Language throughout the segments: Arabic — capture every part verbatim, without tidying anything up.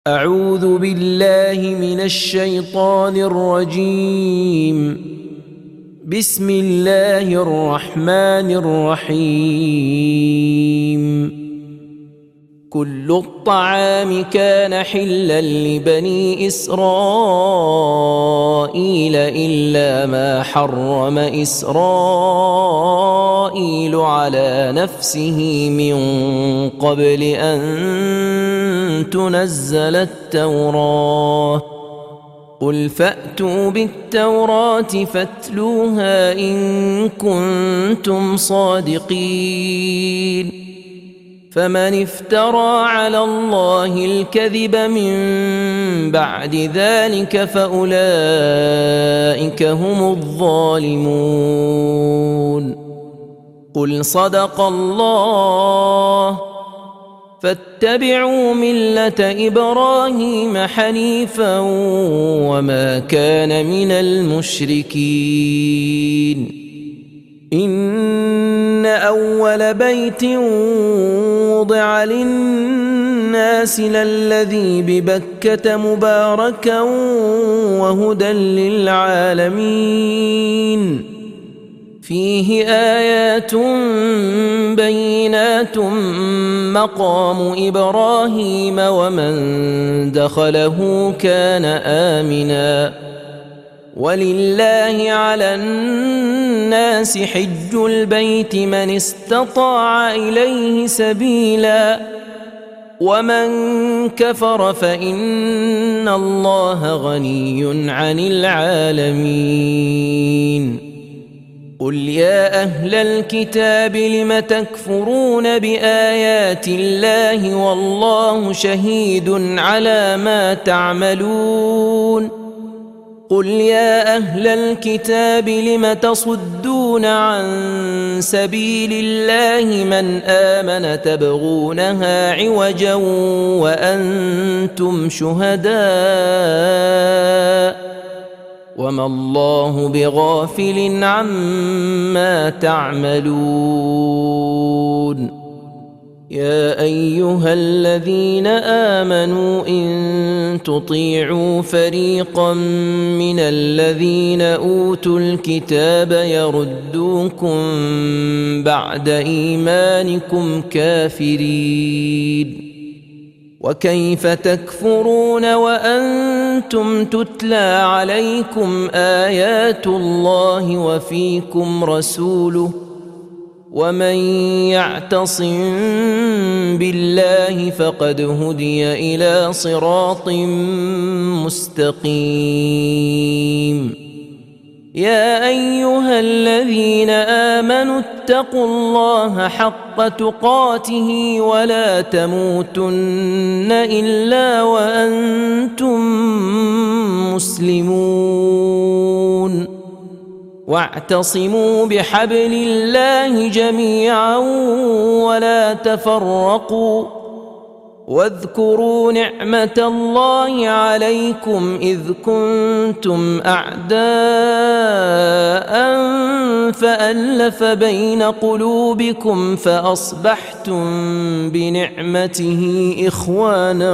أعوذ بالله من الشيطان الرجيم. بسم الله الرحمن الرحيم. كل الطعام كان حلا لبني إسرائيل إلا ما حرم إسرائيل على نفسه من قبل أن تنزل التوراة. قل فأتوا بالتوراة فاتلوها إن كنتم صادقين. فمن افترى على الله الكذب من بعد ذلك فأولئك هم الظالمون. قل صدق الله. فاتبعوا ملة إبراهيم حنيفا وما كان من المشركين. إن أول بيت وضع للناس للذي ببكة مباركا وهدى للعالمين. فيه آيات بينات مقام إبراهيم ومن دخله كان آمنا. ولله على الناس حج البيت من استطاع إليه سبيلا ومن كفر فإن الله غني عن العالمين. قل يا أهل الكتاب لم تكفرون بآيات الله والله شهيد على ما تعملون. قل يا أهل الكتاب لم تصدون عن سبيل الله من آمن تبغونها عوجا وأنتم شهداء وما الله بغافل عما تعملون. يا أيها الذين آمنوا إن تطيعوا فريقا من الذين أوتوا الكتاب يردوكم بعد إيمانكم كافرين. وكيف تكفرون وأنتم تتلى عليكم آيات الله وفيكم رسوله ومن يعتصم بالله فقد هدي إلى صراط مستقيم. يا أيها الذين آمنوا اتقوا الله حق تقاته ولا تموتن إلا وأنتم مسلمون. واعتصموا بحبل الله جميعا ولا تفرقوا. واذكروا نعمة الله عليكم إذ كنتم أعداء فألف بين قلوبكم فأصبحتم بنعمته إخوانا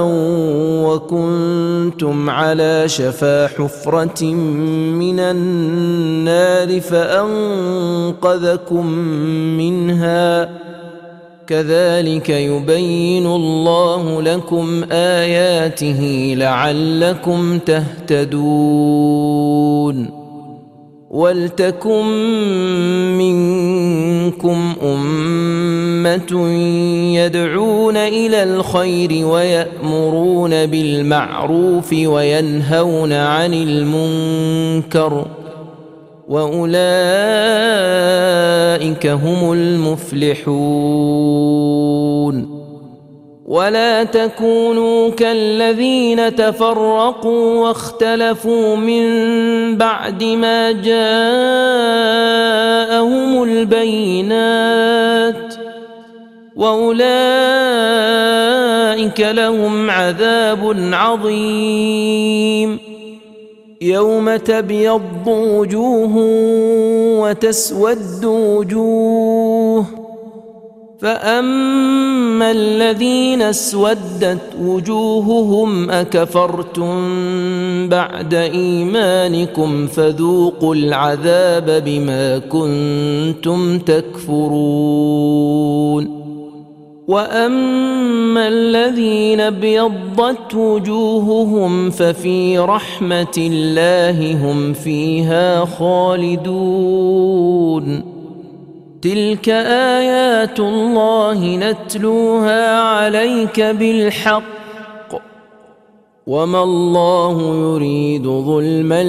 وكنتم على شفا حفرة من النار فأنقذكم منها. كذلك يبين الله لكم آياته لعلكم تهتدون. ولتكن منكم أمة يدعون إلى الخير ويأمرون بالمعروف وينهون عن المنكر وأولئك هم المفلحون. ولا تكونوا كالذين تفرقوا واختلفوا من بعد ما جاءهم البينات وأولئك لهم عذاب عظيم. يوم تبيض وجوه وتسود وجوه فأما الذين اسودت وجوههم أكفرتم بعد إيمانكم فذوقوا العذاب بما كنتم تكفرون وأما الذين ابيضت وجوههم ففي رحمة الله هم فيها خالدون تلك آيات الله نتلوها عليك بالحق وما الله يريد ظلما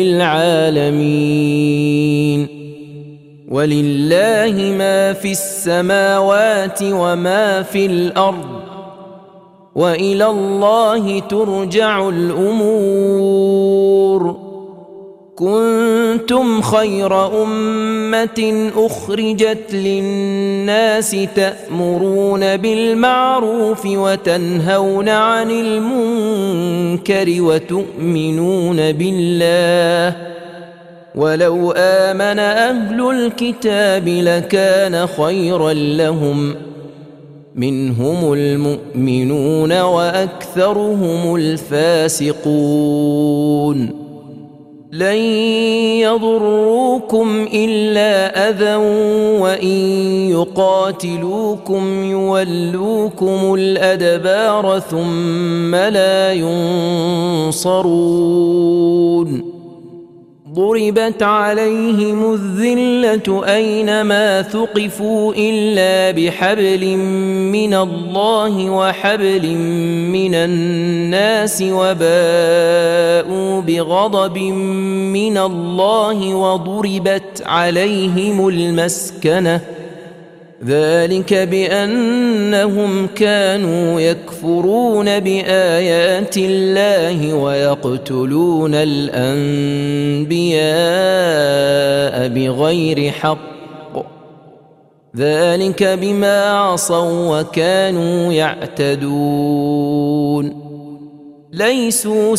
للعالمين ولله ما في السماوات وما في الأرض وإلى الله ترجع الأمور كنتم خير أمة أخرجت للناس تأمرون بالمعروف وتنهون عن المنكر وتؤمنون بالله ولو آمن أهل الكتاب لكان خيرا لهم منهم المؤمنون وأكثرهم الفاسقون لن يضروكم إلا أذى وإن يقاتلوكم يولوكم الأدبار ثم لا ينصرون ضربت عليهم الذلة أينما ثقفوا إلا بحبل من الله وحبل من الناس وباءوا بغضب من الله وضربت عليهم المسكنة ذلك بأنهم كانوا يكفرون بآيات الله ويقتلون الأنبياء بغير حق ذلك بما عصوا وكانوا يعتدون ليسوا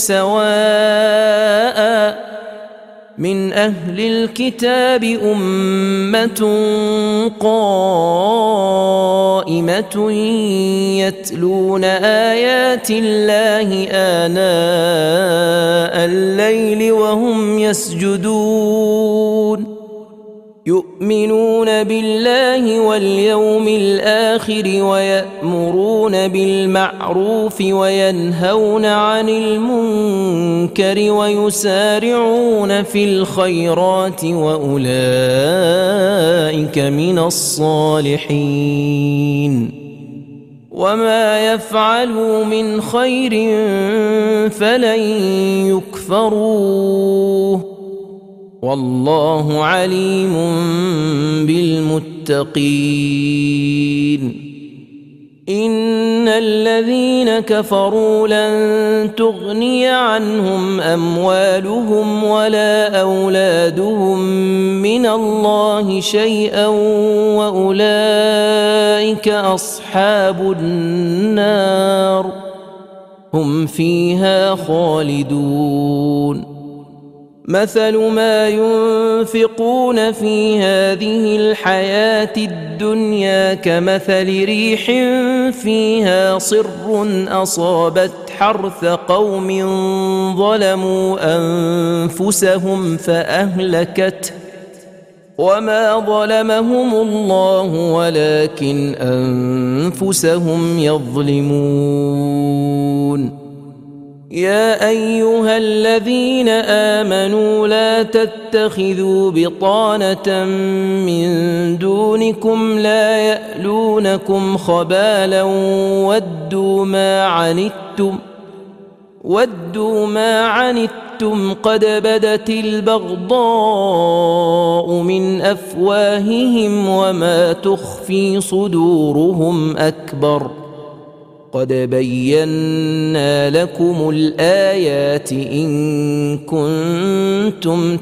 سواء من أهل الكتاب أمة قائمة يتلون آيات الله آناء الليل وهم يسجدون يؤمنون بالله واليوم الآخر ويأمرون بالمعروف وينهون عن المنكر ويسارعون في الخيرات وأولئك من الصالحين وما يفعلوا من خير فلن يكفروه والله عليم بالمتقين إن الذين كفروا لن تغني عنهم أموالهم ولا أولادهم من الله شيئا وأولئك أصحاب النار هم فيها خالدون مثل ما ينفقون في هذه الحياة الدنيا كمثل ريح فيها صر أصابت حرث قوم ظلموا أنفسهم فأهلكته وما ظلمهم الله ولكن أنفسهم يظلمون يا أيها الذين آمنوا لا تتخذوا بطانة من دونكم لا يألونكم خبالا ودوا ما عنتم ودوا ما عنتم قد بدت البغضاء من أفواههم وما تخفي صدورهم أكبر قد بينا لكم الآيات إن كنتم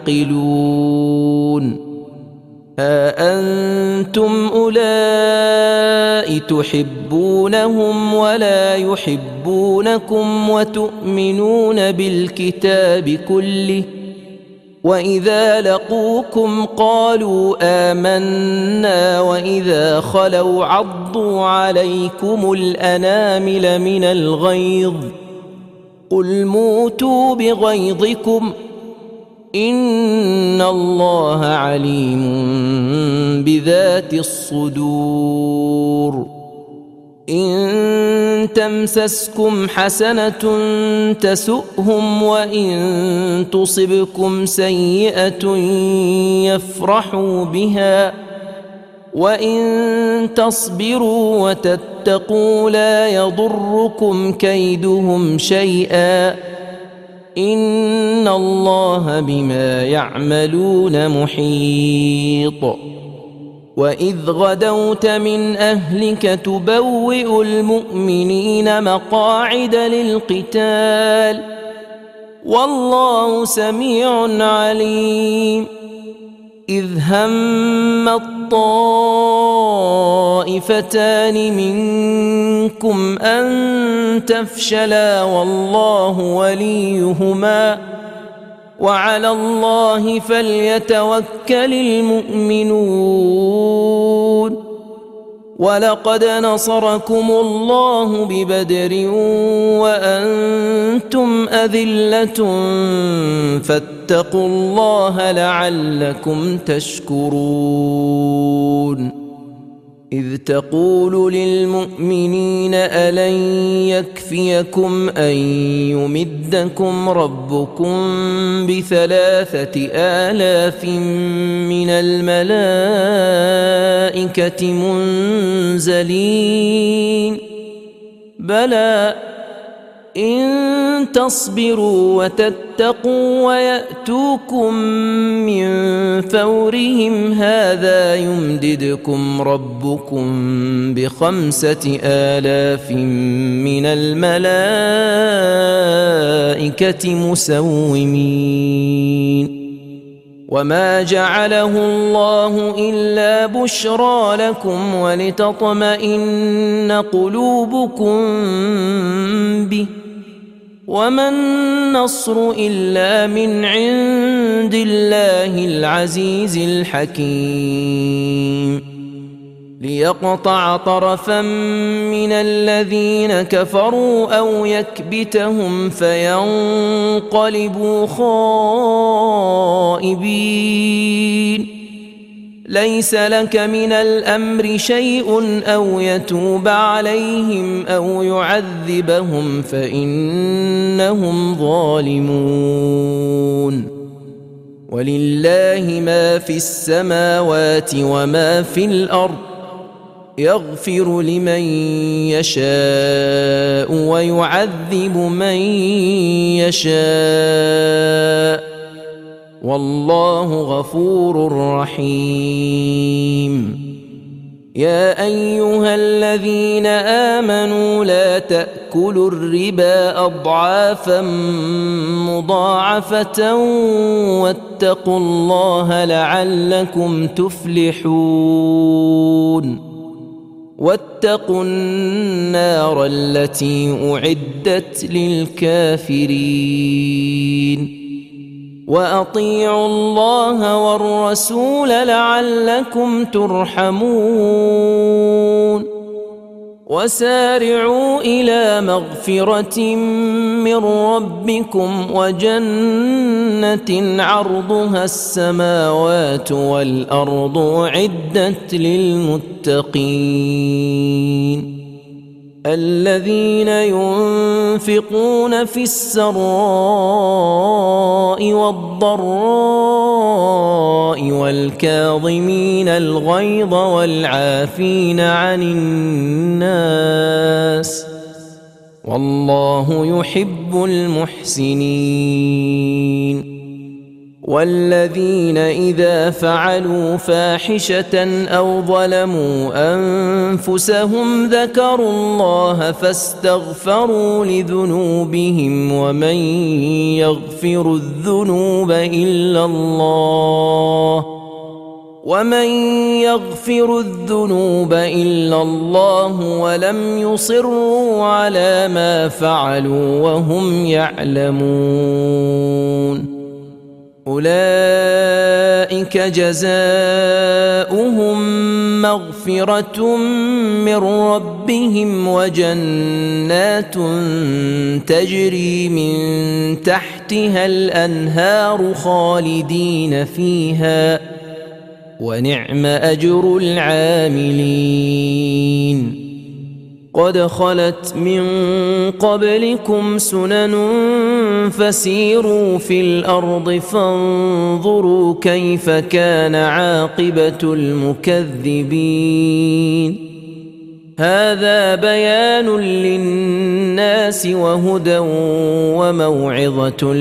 تعقلون ها أنتم أولئك تحبونهم ولا يحبونكم وتؤمنون بالكتاب كله وإذا لقوكم قالوا آمنا وإذا خلوا عضوا عليكم الأنامل من الغيظ قل موتوا بغيظكم إن الله عليم بذات الصدور إن تمسسكم حسنة تسؤهم وإن تصبكم سيئة يفرحوا بها وإن تصبروا وتتقوا لا يضركم كيدهم شيئا إن الله بما يعملون محيط وإذ غدوت من أهلك تبوئ المؤمنين مقاعد للقتال والله سميع عليم إذ هم الطائفتان منكم أن تفشلا والله وليهما وعلى الله فليتوكل المؤمنون ولقد نصركم الله ببدر وأنتم أذلة فاتقوا الله لعلكم تشكرون إذ تقول للمؤمنين ألن يكفيكم أن يمدكم ربكم بثلاثة آلاف من الملائكة منزلين بلى إن تصبروا وتتقوا ويأتوكم من فورهم هذا يمددكم ربكم بخمسة آلاف من الملائكة مسومين وما جعله الله إلا بشرى لكم ولتطمئن قلوبكم به وما النصر إلا من عند الله العزيز الحكيم ليقطع طرفا من الذين كفروا أو يكبتهم فينقلبوا خائبين ليس لك من الأمر شيء أو يتوب عليهم أو يعذبهم فإنهم ظالمون ولله ما في السماوات وما في الأرض يغفر لمن يشاء ويعذب من يشاء والله غفور رحيم يا أيها الذين آمنوا لا تأكلوا الربا أضعافا مضاعفة واتقوا الله لعلكم تفلحون واتقوا النار التي أعدت للكافرين وأطيعوا الله والرسول لعلكم ترحمون وسارعوا إلى مغفرة من ربكم وجنة عرضها السماوات والأرض أعدت للمتقين الذين ينفقون في السراء والضراء والكاظمين الغيظ والعافين عن الناس والله يحب المحسنين والذين إذا فعلوا فاحشة أو ظلموا أنفسهم ذكروا الله فاستغفروا لذنوبهم ومن يغفر الذنوب إلا الله ومن يغفر الذنوب إلا الله ولم يصروا على ما فعلوا وهم يعلمون أولئك جزاؤهم مغفرة من ربهم وجنات تجري من تحتها الأنهار خالدين فيها ونعم أجر العاملين. قد خلت من قبلكم سنن فسيروا في الأرض فانظروا كيف كان عاقبة المكذبين. هذا بيان للناس وهدى وموعظة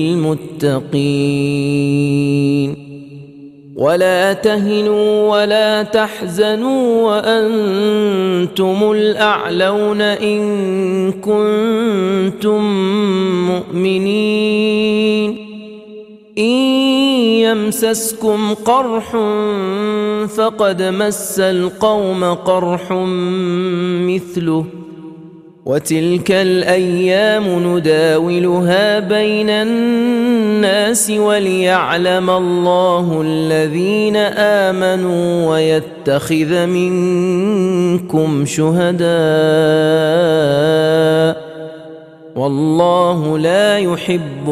للمتقين. ولا تهنوا ولا تحزنوا وأنتم الأعلون إن كنتم مؤمنين. إن يمسسكم قرح فقد مس القوم قرح مثله وتلك الأيام نداولها بين الناس وليعلم الله الذين آمنوا ويتخذ منكم شهداء والله لا يحب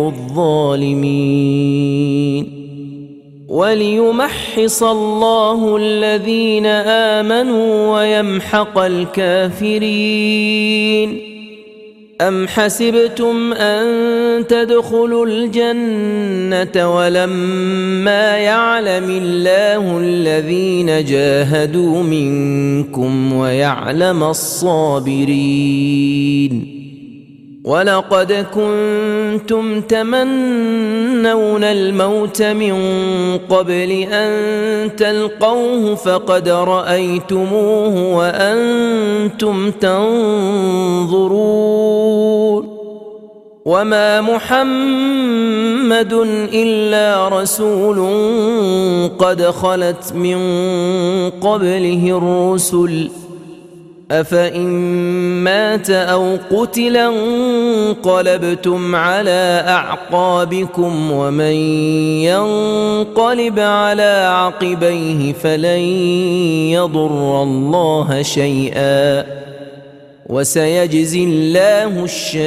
الظالمين. وليمحص الله الذين آمنوا ويمحق الكافرين. أم حسبتم أن تدخلوا الجنة ولما يعلم الله الذين جاهدوا منكم ويعلم الصابرين. ولقد كنتم تمنون الموت من قبل أن تلقوه فقد رأيتموه وأنتم تنظرون. وما محمد إلا رسول قد خلت من قبله الرسل أفإن مات أو قتل انقلبتم على أعقابكم ومن ينقلب على عقبيه فلن يضر الله شيئا وسيجزي الله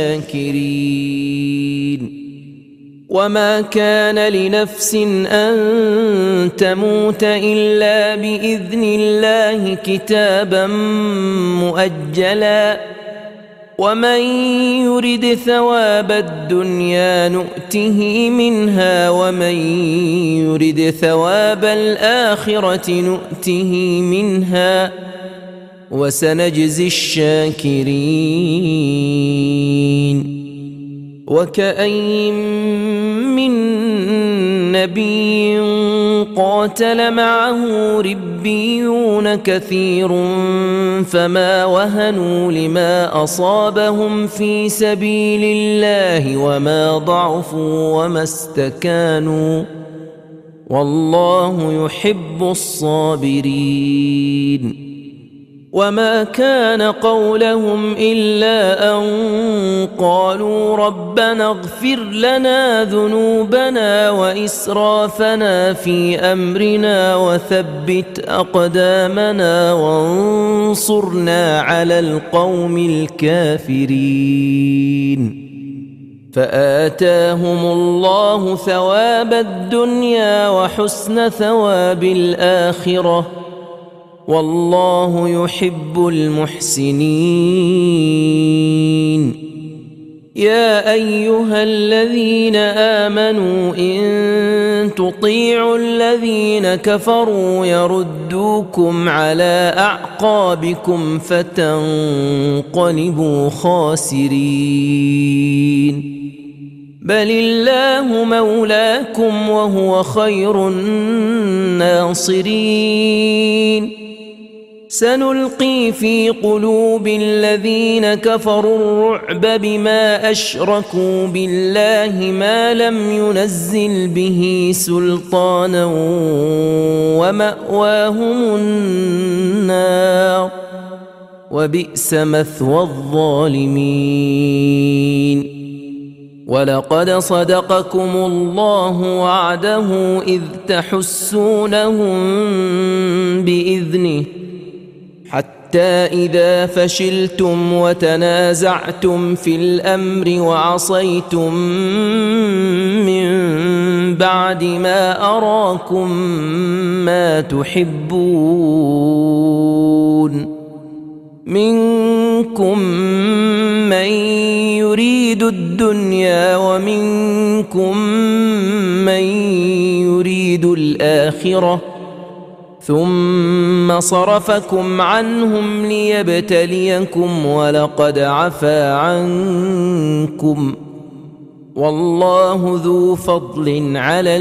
الشاكرين. وما كان لنفس أن تموت إلا بإذن الله كتابا مؤجلا ومن يرد ثواب الدنيا نؤته منها ومن يرد ثواب الآخرة نؤته منها وسنجزي الشاكرين. وكأين من نبي قاتل معه ربيون كثير فما وهنوا لما أصابهم في سبيل الله وما ضعفوا وما استكانوا والله يحب الصابرين. وما كان قولهم إلا أن قالوا ربنا اغفر لنا ذنوبنا وإسرافنا في أمرنا وثبت أقدامنا وانصرنا على القوم الكافرين. فآتاهم الله ثواب الدنيا وحسن ثواب الآخرة والله يحب المحسنين. يا أيها الذين آمنوا إن تطيعوا الذين كفروا يردوكم على أعقابكم فتنقلبوا خاسرين. بل الله مولاكم وهو خير الناصرين. سنلقي في قلوب الذين كفروا الرعب بما أشركوا بالله ما لم ينزل به سلطانا ومأواهم النار وبئس مثوى الظالمين. ولقد صدقكم الله وعده إذ تحسونهم بإذنه حتى إذا فشلتم وتنازعتم في الأمر وعصيتم من بعد ما أراكم ما تحبون منكم من يريد الدنيا ومنكم من يريد الآخرة ثم صرفكم عنهم ليبتليكم ولقد عفا عنكم والله ذو فضل على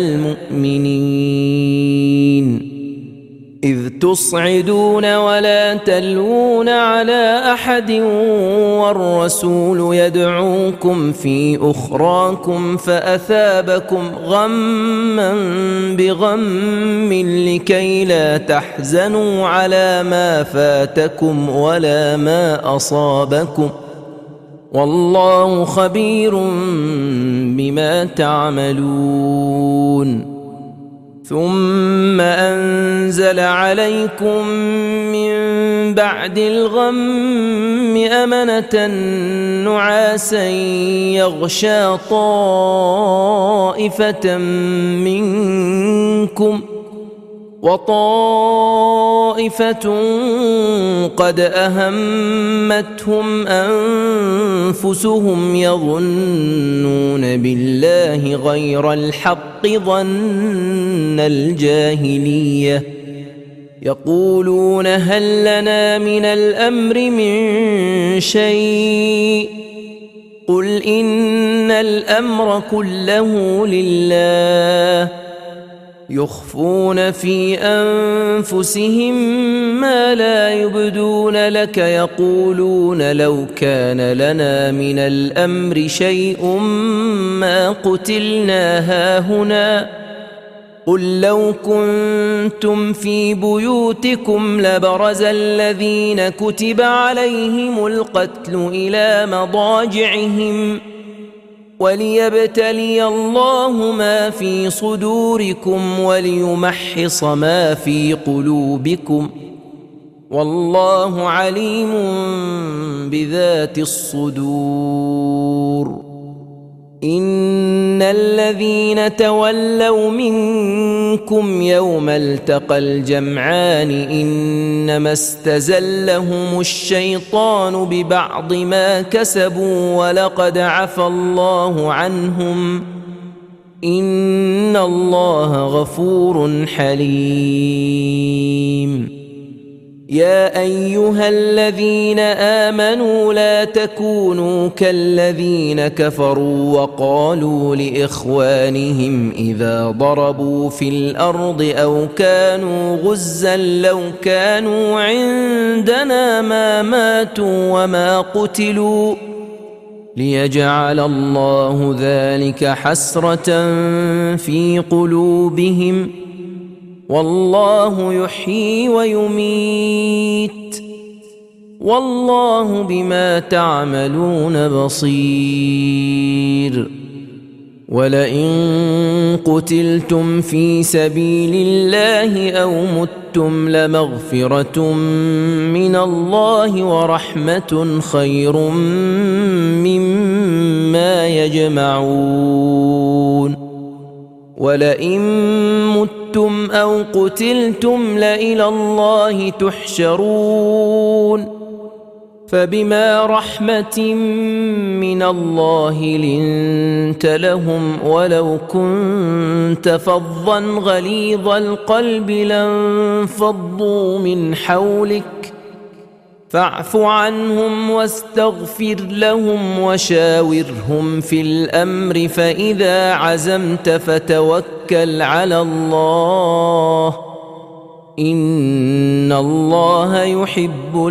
المؤمنين إذ تصعدون ولا تلوون على أحد والرسول يدعوكم في أخراكم فأثابكم غما بغم لكي لا تحزنوا على ما فاتكم ولا ما أصابكم والله خبير بما تعملون ثم أنزل عليكم من بعد الغم أمنة نعاسا يغشى طائفة منكم وطائفة قد أهمتهم أنفسهم يظنون بالله غير الحق ظن الجاهلية يقولون هل لنا من الأمر من شيء قل إن الأمر كله لله يخفون في أنفسهم ما لا يبدون لك يقولون لو كان لنا من الأمر شيء ما قتلنا هاهنا قل لو كنتم في بيوتكم لبرز الذين كتب عليهم القتل إلى مضاجعهم وليبتلي الله ما في صدوركم وليمحص ما في قلوبكم والله عليم بذات الصدور إن الذين تولوا منكم يوم التقى الجمعان إنما استزلهم الشيطان ببعض ما كسبوا ولقد عفى الله عنهم إن الله غفور حليم يا أيها الذين آمنوا لا تكونوا كالذين كفروا وقالوا لإخوانهم إذا ضربوا في الأرض أو كانوا غزا لو كانوا عندنا ما ماتوا وما قتلوا ليجعل الله ذلك حسرة في قلوبهم والله يحيي ويميت والله بما تعملون بصير ولئن قتلتم في سبيل الله أو متم لمغفرة من الله ورحمة خير مما يجمعون ولئن متم أو قتلتم لإلى الله تحشرون فبما رحمة من الله لنت لهم ولو كنت فظا غليظ القلب لانفضوا من حولك فاعف عنهم واستغفر لهم وشاورهم في الأمر فإذا عزمت فتوكل على الله إن الله يحب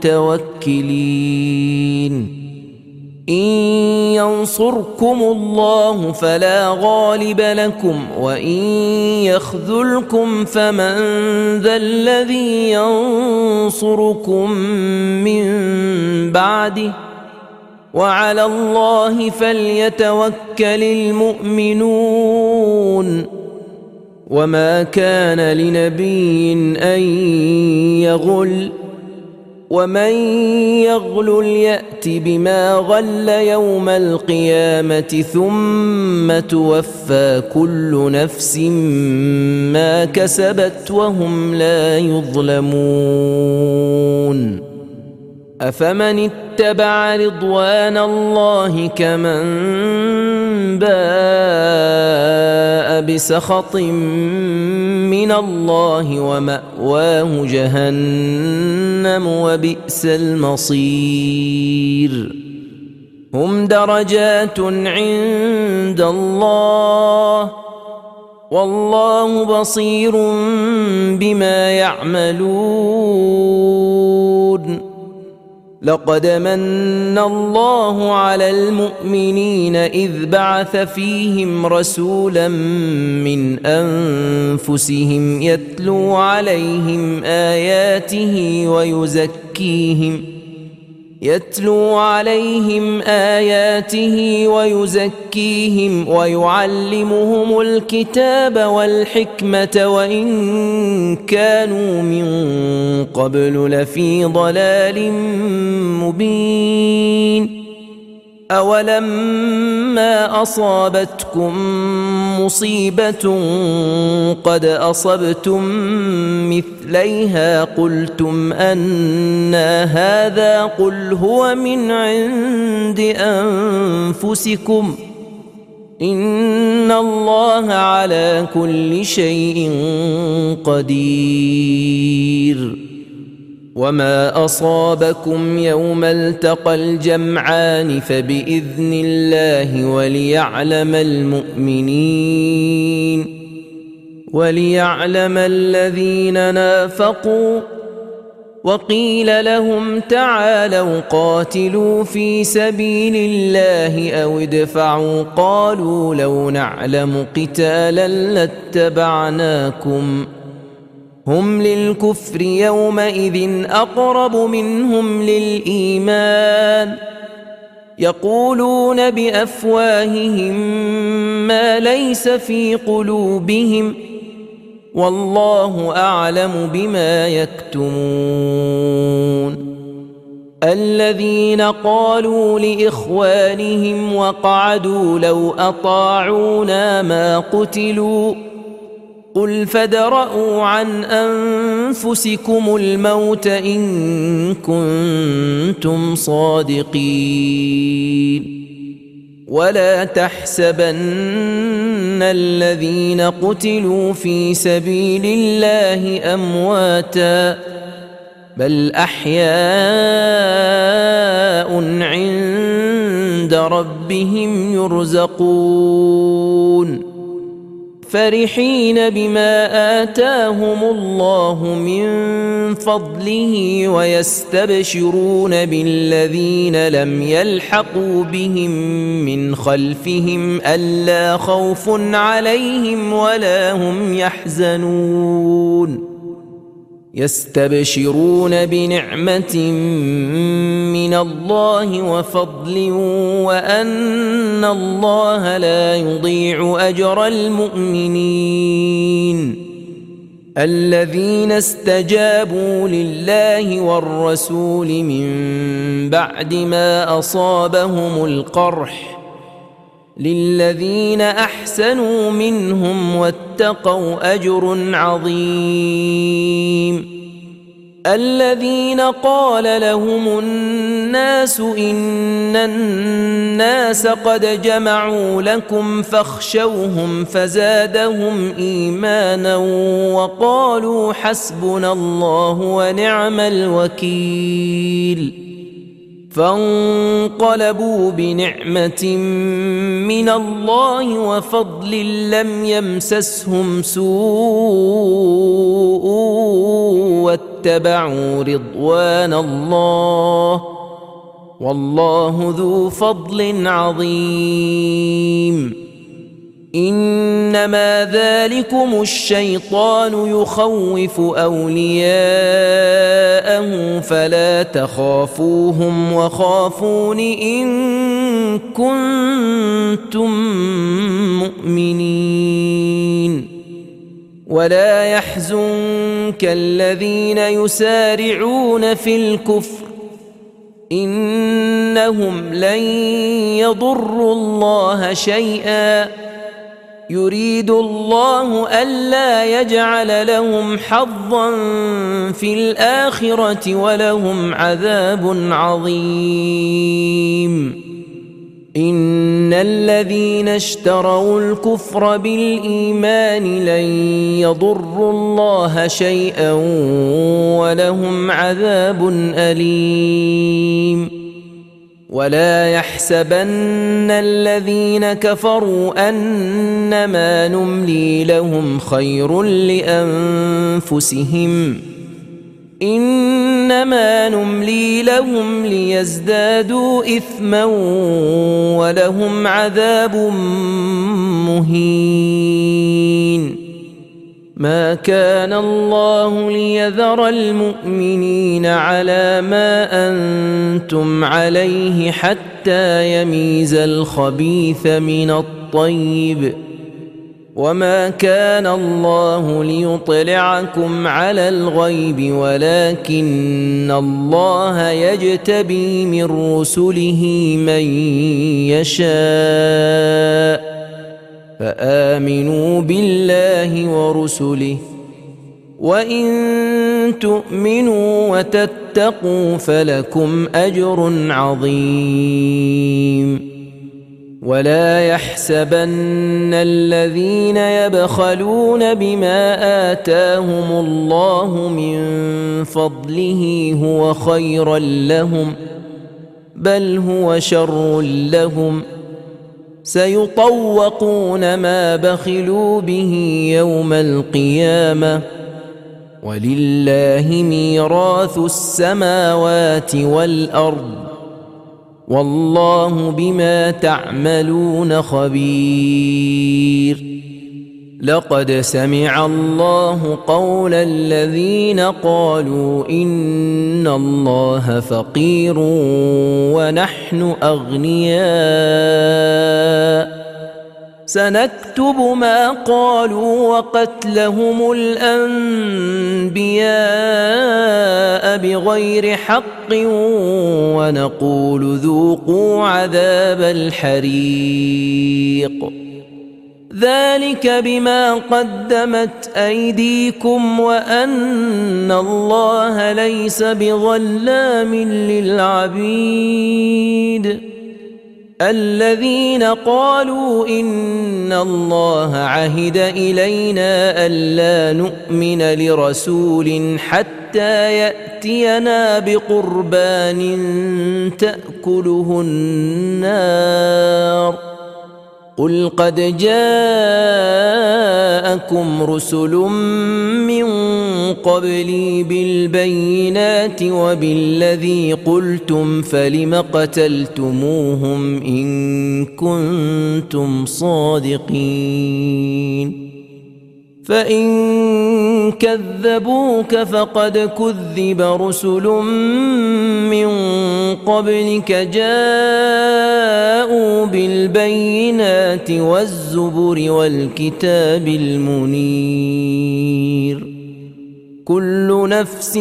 المتوكلين إن ينصركم الله فلا غالب لكم وإن يخذلكم فمن ذا الذي ينصركم من بعده وعلى الله فليتوكل المؤمنون وما كان لنبي أن يغل ومن يغل يأت بما غل يوم القيامة ثم توفى كل نفس ما كسبت وهم لا يظلمون أفمن اتبع رضوان الله كمن باء بسخط من الله ومأواه جهنم وبئس المصير هم درجات عند الله والله بصير بما يعملون لقد من الله على المؤمنين إذ بعث فيهم رسولا من أنفسهم يتلو عليهم آياته ويزكيهم يتلو عليهم آياته ويزكيهم ويعلمهم الكتاب والحكمة وإن كانوا من قبل لفي ضلال مبين أولما أصابتكم مصيبة قد أصبتم مثليها قلتم أنى هذا قل هو من عند أنفسكم إن الله على كل شيء قدير وما أصابكم يوم التقى الجمعان فبإذن الله وليعلم المؤمنين وليعلم الذين نافقوا وقيل لهم تعالوا قاتلوا في سبيل الله أو ادفعوا قالوا لو نعلم قتالا لاتبعناكم هم للكفر يومئذ أقرب منهم للإيمان يقولون بأفواههم ما ليس في قلوبهم والله أعلم بما يكتمون الذين قالوا لإخوانهم وقعدوا لو أطاعونا ما قتلوا قل فادرءوا عن أنفسكم الموت إن كنتم صادقين ولا تحسبن الذين قتلوا في سبيل الله أمواتا بل أحياء عند ربهم يرزقون فرحين بما آتاهم الله من فضله ويستبشرون بالذين لم يلحقوا بهم من خلفهم ألا خوف عليهم ولا هم يحزنون يستبشرون بنعمة من الله وفضل وأن الله لا يضيع أجر المؤمنين الذين استجابوا لله والرسول من بعد ما أصابهم القرح للذين أحسنوا منهم واتقوا أجر عظيم الذين قال لهم الناس إن الناس قد جمعوا لكم فاخشوهم فزادهم إيمانا وقالوا حسبنا الله ونعم الوكيل فانقلبوا بنعمة من الله وفضل لم يمسسهم سوء واتبعوا رضوان الله والله ذو فضل عظيم إنما ذلكم الشيطان يخوف أولياءه فلا تخافوهم وخافون إن كنتم مؤمنين ولا يحزنك الذين يسارعون في الكفر إنهم لن يضروا الله شيئا يريد الله ألا يجعل لهم حظا في الآخرة ولهم عذاب عظيم إن الذين اشتروا الكفر بالإيمان لن يضروا الله شيئا ولهم عذاب أليم ولا يحسبن الذين كفروا أنما نملي لهم خير لأنفسهم إنما نملي لهم ليزدادوا إثما ولهم عذاب مهين ما كان الله ليذر المؤمنين على ما أنتم عليه حتى يميز الخبيث من الطيب وما كان الله ليطلعكم على الغيب ولكن الله يجتبي من رسله من يشاء فآمنوا بالله ورسله وإن تؤمنوا وتتقوا فلكم أجر عظيم ولا يحسبن الذين يبخلون بما آتاهم الله من فضله هو خيرا لهم بل هو شر لهم سيطوقون ما بخلوا به يوم القيامة ولله ميراث السماوات والأرض والله بما تعملون خبير لقد سمع الله قول الذين قالوا إن الله فقير ونحن أغنياء سنكتب ما قالوا وقتلهم الأنبياء بغير حق ونقول ذوقوا عذاب الحريق ذلك بما قدمت أيديكم وأن الله ليس بظلام للعبيد الذين قالوا إن الله عهد إلينا ألا نؤمن لرسول حتى يأتينا بقربان تأكله النار قل قد جاءكم رسل من قبلي بالبينات وبالذي قلتم فلم قتلتموهم إن كنتم صادقين فإن كذبوك فقد كذب رسل من قبلك جاءوا بالبينات والزبر والكتاب المنير كل نفس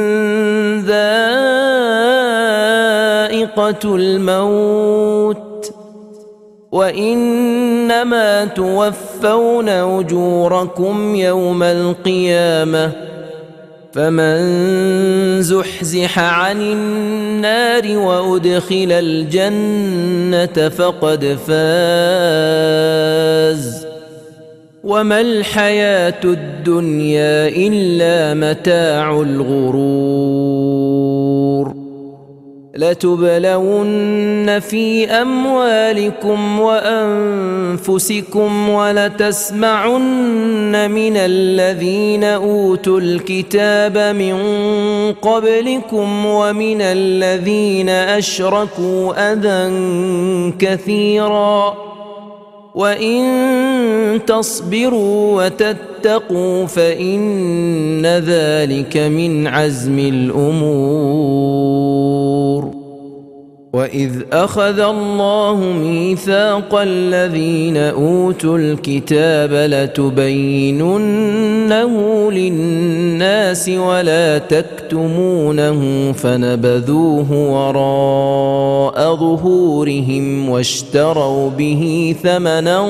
ذائقة الموت وإنما توفون أجوركم يوم القيامة فمن زحزح عن النار وأدخل الجنة فقد فاز وما الحياة الدنيا إلا متاع الغرور لتبلون في أموالكم وأنفسكم ولتسمعن من الذين أوتوا الكتاب من قبلكم ومن الذين أشركوا أذى كثيرا وإن تصبروا وتتقوا فإن ذلك من عزم الأمور. وإذ أخذ الله ميثاق الذين أوتوا الكتاب لتبيننه للناس ولا تكتمونه فنبذوه وراء ظهورهم واشتروا به ثمنا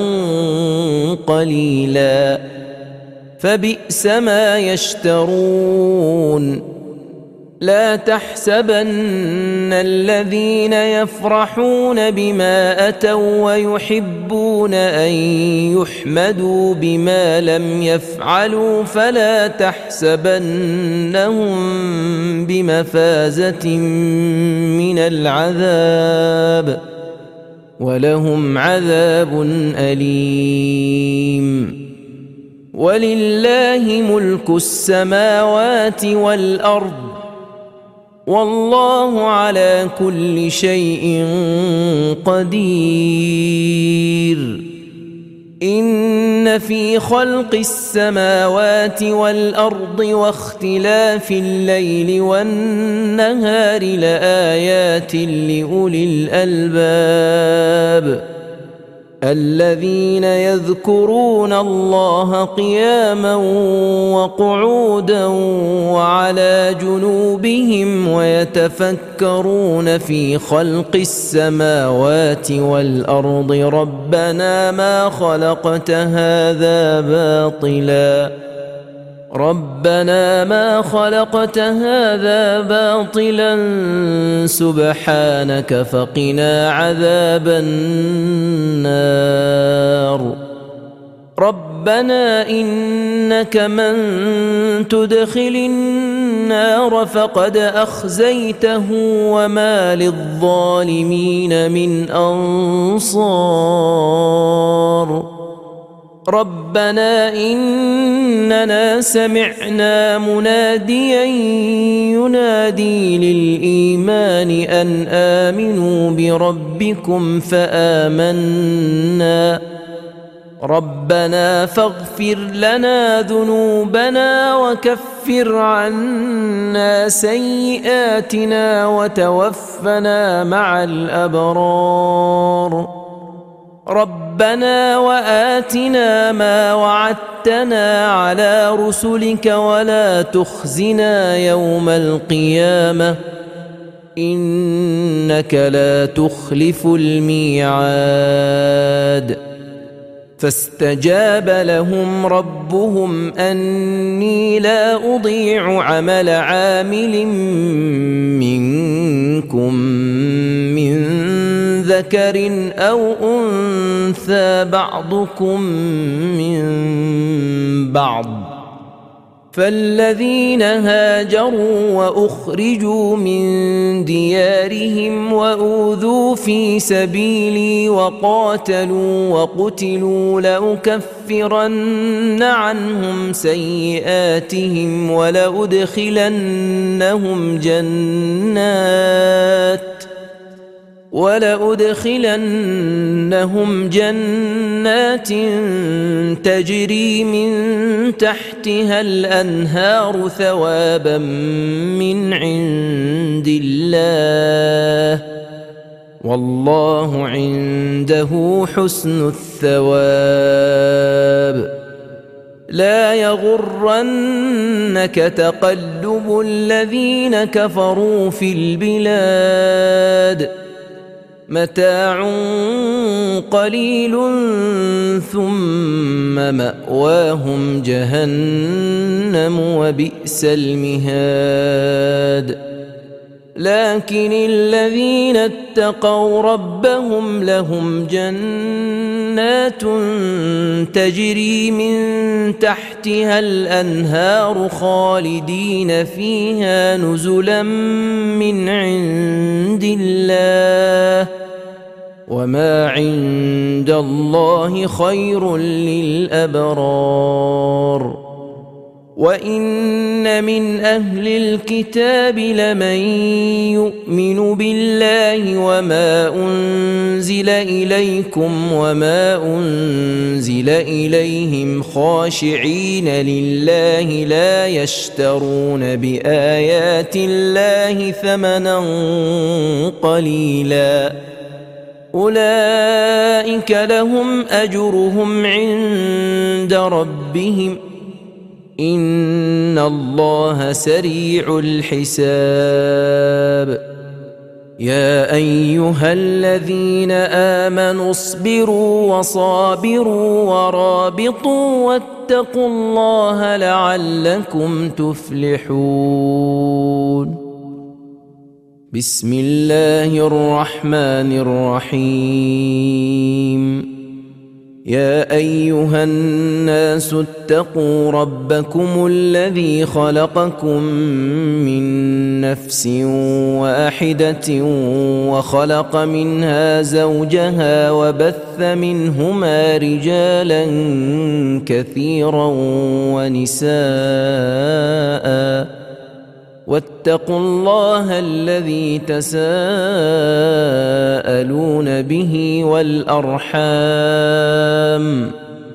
قليلا فبئس ما يشترون. لا تحسبن الذين يفرحون بما أتوا ويحبون أن يحمدوا بما لم يفعلوا فلا تحسبنهم بمفازة من العذاب ولهم عذاب أليم. ولله ملك السماوات والأرض والله على كل شيء قدير. إن في خلق السماوات والأرض واختلاف الليل والنهار لآيات لأولي الألباب الذين يذكرون الله قياما وقعودا وعلى جنوبهم ويتفكرون في خلق السماوات والأرض ربنا ما خلقت هذا باطلا ربنا ما خلقت هذا باطلا سبحانك فقنا عذاب النار. ربنا إنك من تدخل النار فقد أخزيته وما للظالمين من أنصار. ربنا إننا سمعنا مناديا ينادي للإيمان أن آمنوا بربكم فآمنا ربنا فاغفر لنا ذنوبنا وكفر عنا سيئاتنا وتوفنا مع الأبرار. ربنا وآتنا ما وعدتنا على رسلك ولا تخزنا يوم القيامة إنك لا تخلف الميعاد. فاستجاب لهم ربهم أني لا أضيع عمل عامل منكم من ذكر أو أنثى بعضكم من بعض. فالذين هاجروا وأخرجوا من ديارهم وأوذوا في سبيلي وقاتلوا وقتلوا لأكفرن عنهم سيئاتهم ولأدخلنهم جنات ولأدخلنهم جنات تجري من تحتها الأنهار ثوابا من عند الله والله عنده حسن الثواب. لا يغرنك تقلب الذين كفروا في البلاد متاع قليل ثم مأواهم جهنم وبئس المهاد. لكن الذين اتقوا ربهم لهم جنات تجري من تحتها الأنهار خالدين فيها نزلا من عند الله وما عند الله خير للأبرار. وإن من أهل الكتاب لمن يؤمن بالله وما أنزل إليكم وما أنزل إليهم خاشعين لله لا يشترون بآيات الله ثمنا قليلا أولئك لهم أجرهم عند ربهم إن الله سريع الحساب يا أيها الذين آمنوا اصبروا وصابروا ورابطوا واتقوا الله لعلكم تفلحون بسم الله الرحمن الرحيم يا أيها الناس اتقوا ربكم الذي خلقكم من نفس واحدة وخلق منها زوجها وبث منهما رجالا كثيرا ونساء واتقوا الله الذي تساءلون به والأرحام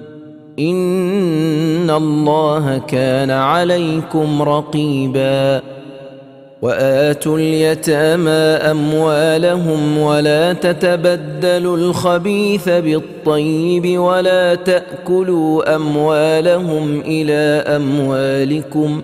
إن الله كان عليكم رقيبا وآتوا اليتامى أموالهم ولا تتبدلوا الخبيث بالطيب ولا تأكلوا أموالهم إلى أموالكم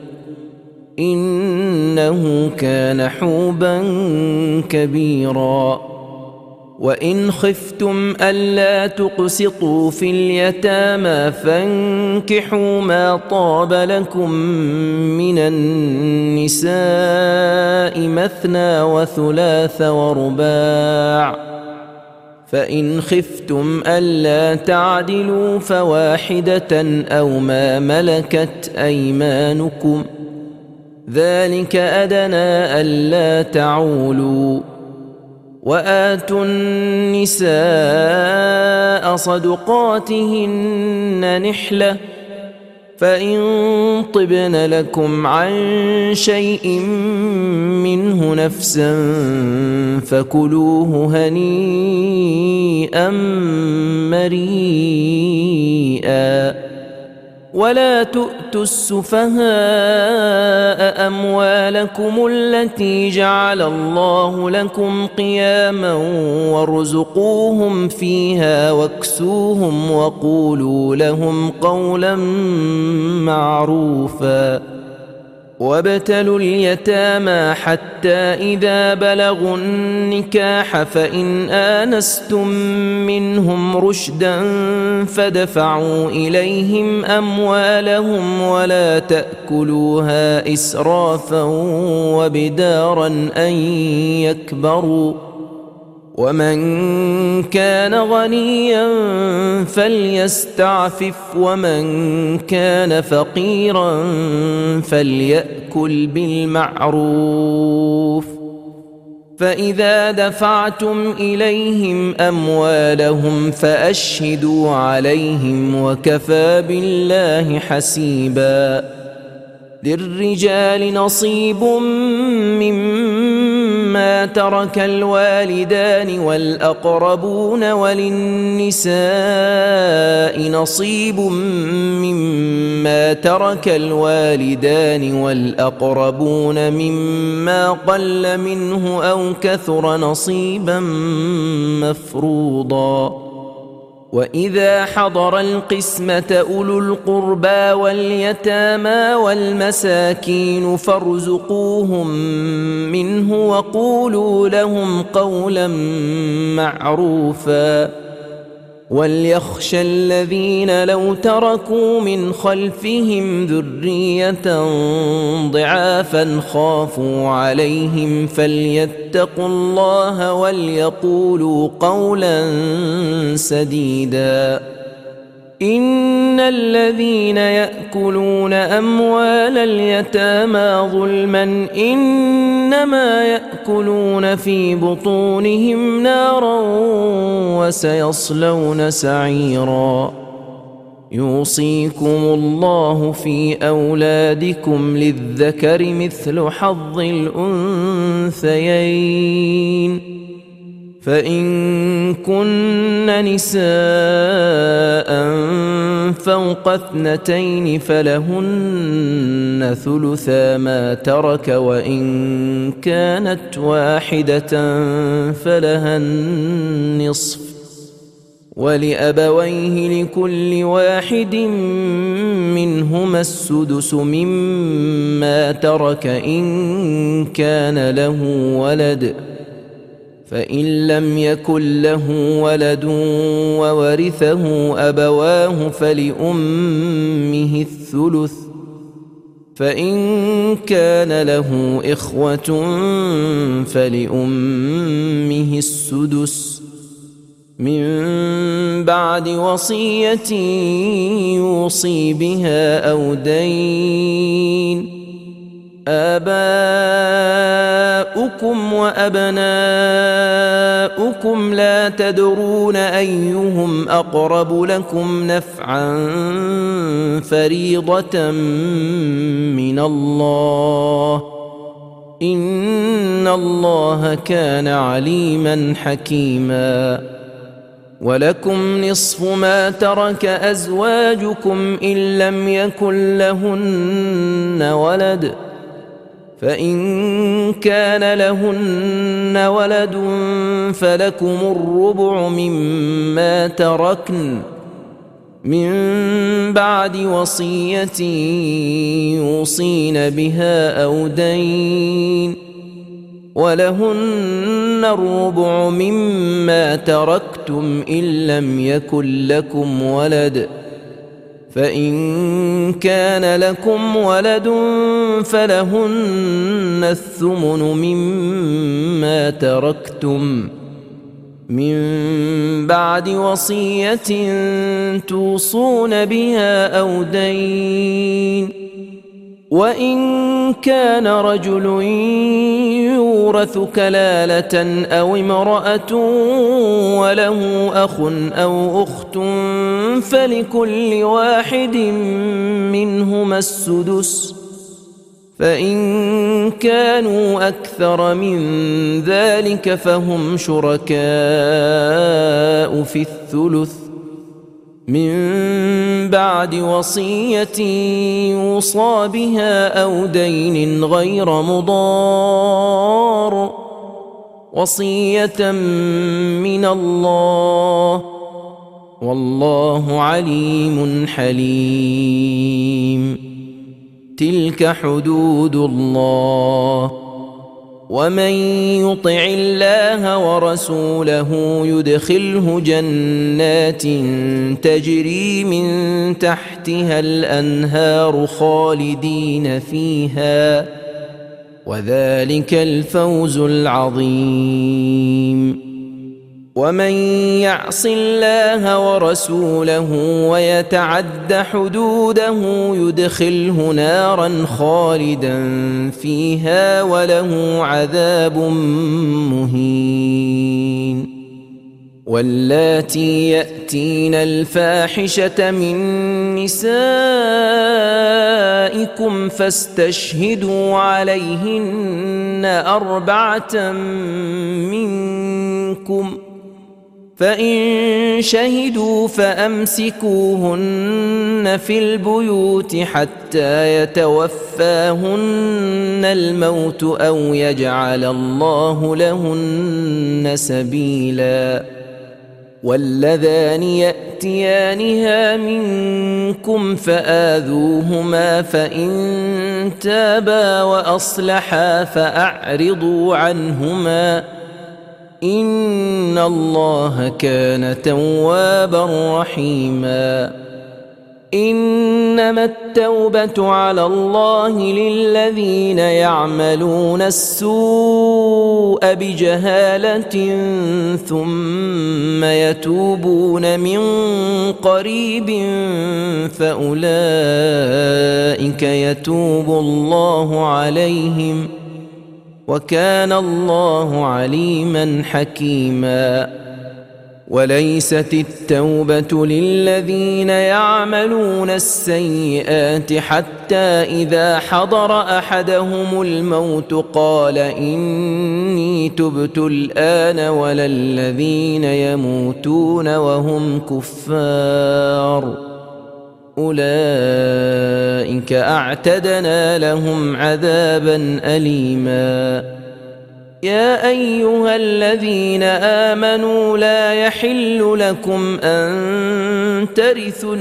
إنه كان حوبا كبيرا وإن خفتم ألا تقسطوا في اليتامى فانكحوا ما طاب لكم من النساء مثنى وثلاث ورباع فإن خفتم ألا تعدلوا فواحدة أو ما ملكت أيمانكم ذلك أدنى ألا تعولوا وآتوا النساء صدقاتهن نحلة فإن طبن لكم عن شيء منه نفسا فكلوه هنيئا مريئا ولا تؤتوا السفهاء أموالكم التي جعل الله لكم قياما وارزقوهم فيها واكسوهم وقولوا لهم قولا معروفا وابتلوا اليتامى حتى إذا بلغوا النكاح فإن آنستم منهم رشدا فادفعوا إليهم أموالهم ولا تأكلوها إسرافا وبدارا أن يكبروا ومن كان غنيا فليستعفف ومن كان فقيرا فليأكل بالمعروف فإذا دفعتم إليهم أموالهم فأشهدوا عليهم وكفى بالله حسيبا للرجال نصيب مما ترك الوالدان والأقربون وللنساء نصيب مما ترك الوالدان والأقربون مما قل منه أو كثر نصيبا مفروضا وإذا حضر القسمة أولو القربى واليتامى والمساكين فارزقوهم منه وقولوا لهم قولا معروفا وليخشى الذين لو تركوا من خلفهم ذرية ضعافا خافوا عليهم فليتقوا الله وليقولوا قولا سديدا إن الذين يأكلون أموال اليتامى ظلما إنما يأكلون في بطونهم نارا وسيصلون سعيرا يوصيكم الله في أولادكم للذكر مثل حظ الأنثيين فإن كن نساء فوق اثنتين فلهن ثلثا ما ترك وإن كانت واحدة فلها النصف ولأبويه لكل واحد منهما السدس مما ترك إن كان له ولد فإن لم يكن له ولد وورثه أبواه فلأمه الثلث فإن كان له إخوة فلأمه السدس من بعد وصية يوصي بها أو دين آباؤكم وأبناؤكم لا تدرون أيهم أقرب لكم نفعا فريضة من الله إن الله كان عليما حكيما ولكم نصف ما ترك أزواجكم إن لم يكن لهن ولد فإن كان لهن ولد فلكم الربع مما تركن من بعد وصية يوصين بها أو دين ولهن الربع مما تركتم إن لم يكن لكم ولد فإن كان لكم ولد فلهن الثمن مما تركتم من بعد وصية توصون بها أو دين وإن كان رجل يورث كلالة أو امرأة وله أخ أو أخت فلكل واحد منهما السدس فإن كانوا أكثر من ذلك فهم شركاء في الثلث من بعد وصية يوصى بها أو دين غير مضار وصية من الله والله عليم حليم تلك حدود الله ومن يطع الله ورسوله يدخله جنات تجري من تحتها الأنهار خالدين فيها وذلك الفوز العظيم ومن يعص الله ورسوله ويتعد حدوده يدخله نارا خالدا فيها وله عذاب مهين واللاتي يأتين الفاحشة من نسائكم فاستشهدوا عليهن أربعة منكم فإن شهدوا فأمسكوهن في البيوت حتى يتوفاهن الموت أو يجعل الله لهن سبيلا واللذان يأتيانها منكم فآذوهما فإن تابا وأصلحا فأعرضوا عنهما إن الله كان توابا رحيما إنما التوبة على الله للذين يعملون السوء بجهالة ثم يتوبون من قريب فأولئك يتوب الله عليهم وكان الله عليما حكيما وليست التوبة للذين يعملون السيئات حتى إذا حضر أحدهم الموت قال إني تبت الآن ولا الذين يموتون وهم كفار أولئك أعتدنا لهم عذابا أليما. يا أيها الذين آمنوا لا يحل لكم أن ترثوا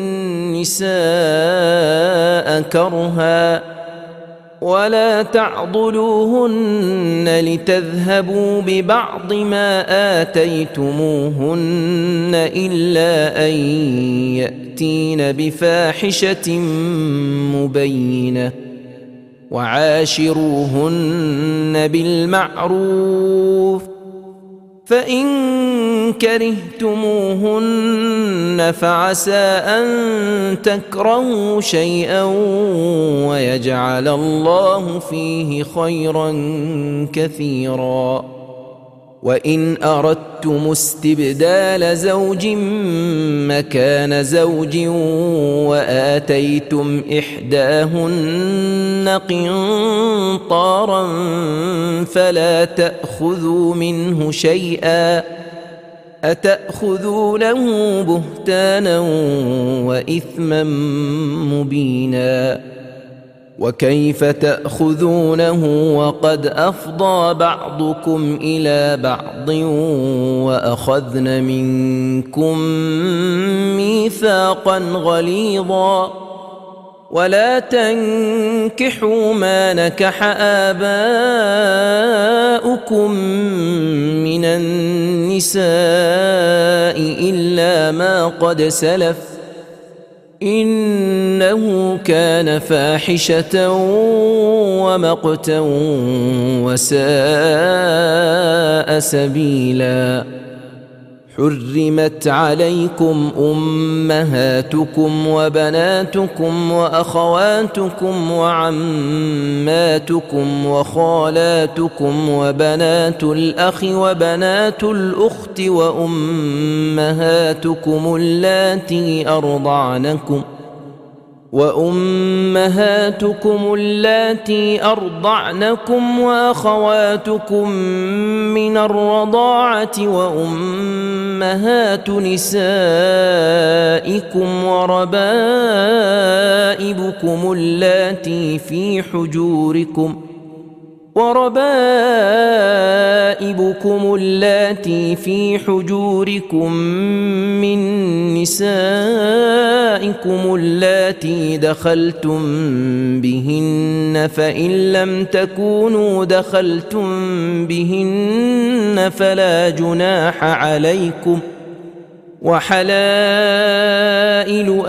النساء كرها ولا تعضلوهن لتذهبوا ببعض ما آتيتموهن إلا أن يأتين بفاحشة مبينة وعاشروهن بالمعروف فإن كرهتموهن فعسى أن تكرهوا شيئا ويجعل الله فيه خيرا كثيرا. وإن أردتم استبدال زوج مكان زوج وآتيتم إحداهن قنطارا فلا تأخذوا منه شيئا أتأخذونه بهتانا وإثما مبينا. وكيف تأخذونه وقد أفضى بعضكم إلى بعض وأخذن منكم ميثاقا غليظا. ولا تنكحوا ما نكح آباؤكم من النساء إلا ما قد سلف إنه كان فاحشة ومقتا وساء سبيلا. حرمت عليكم أمهاتكم وبناتكم وأخواتكم وعماتكم وخالاتكم وبنات الأخ وبنات الأخت وأمهاتكم اللاتي أرضعنكم وأمهاتكم اللاتي أرضعنكم وأخواتكم من الرضاعة وأمهات نسائكم وربائبكم اللاتي في حجوركم وربائبكم اللاتي في حجوركم من نسائكم اللاتي دخلتم بهن فإن لم تكونوا دخلتم بهن فلا جناح عليكم. وحلائل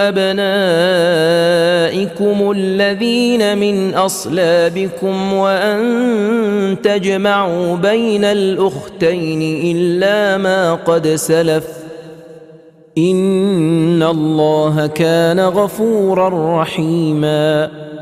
أبنائكم الذين من أصلابكم وأن تجمعوا بين الأختين إلا ما قد سلف إن الله كان غفورا رحيما.